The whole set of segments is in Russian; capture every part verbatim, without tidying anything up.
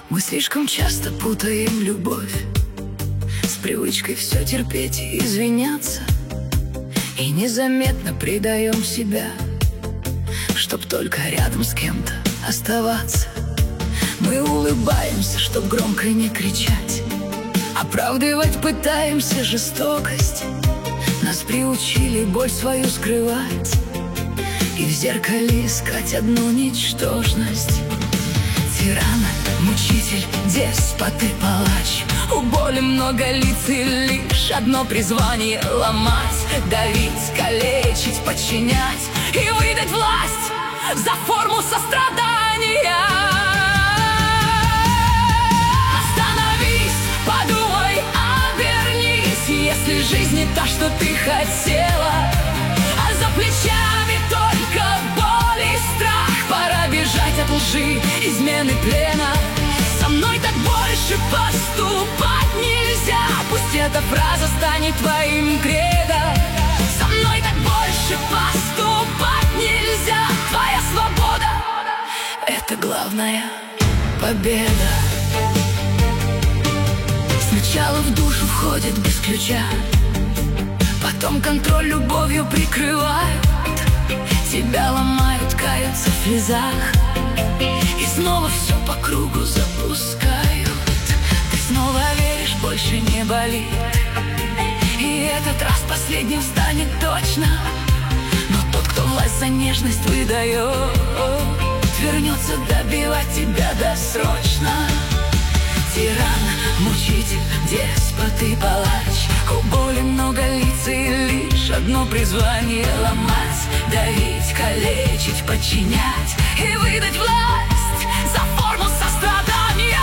Мы слишком часто путаем любовь с привычкой все терпеть и извиняться, и незаметно предаем себя, чтоб только рядом с кем-то оставаться. Мы улыбаемся, чтоб громко не кричать, оправдывать пытаемся жестокость. Нас приучили боль свою скрывать и в зеркале искать одну ничтожность. Тиран, мучитель, деспот и палач. У боли много лиц и лишь одно призвание — ломать, давить, калечить, подчинять и выдать власть за форму сострадания. Остановись, подумай, обернись, если жизнь не та, что ты хотела, а за плечами только боль и страх. Пора бежать от лжи, измены, плена. Со мной так больше поступать нельзя. Пусть эта фраза станет твоим кредо. Со мной так больше поступать нельзя. Твоя свобода — это главная победа. Сначала в душу входит без ключа, потом контроль любовью прикрывают. Тебя ломают, каются в слезах, и снова все по кругу запускают. Ты снова веришь, больше не болит, и этот раз последним станет точно. Но тот, кто власть за нежность выдает, вернется добивать тебя досрочно. Тиран, мучитель, деспот и палач. У боли много лиц и лишь одно призвание — ломать, давить, калечить, подчинять и выдать власть за форму сострадания.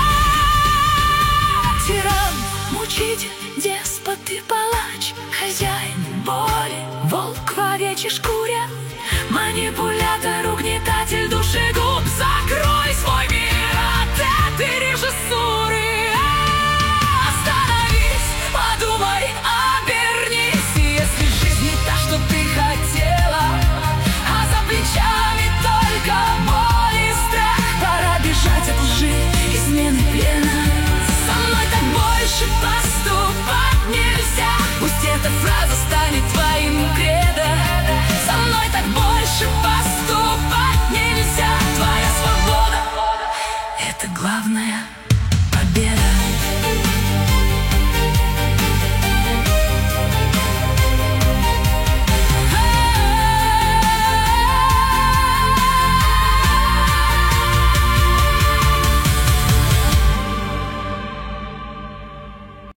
Тиран, мучитель, деспот и палач. Хозяин боли, волк в овечьей шкуре. Манипулятор, угнетатель душегуб. Закрой свой мир от этой режиссуры. Остановись, подумай, обернись, если жизнь не та, что ты хотела, а за плечами только боль и страх. Пора бежать от лжи, измены, плена. Со мной так больше поступать нельзя. Пусть эта фраза станет твоим кредо. Со мной так больше поступать нельзя. Твоя свобода — это главная победа.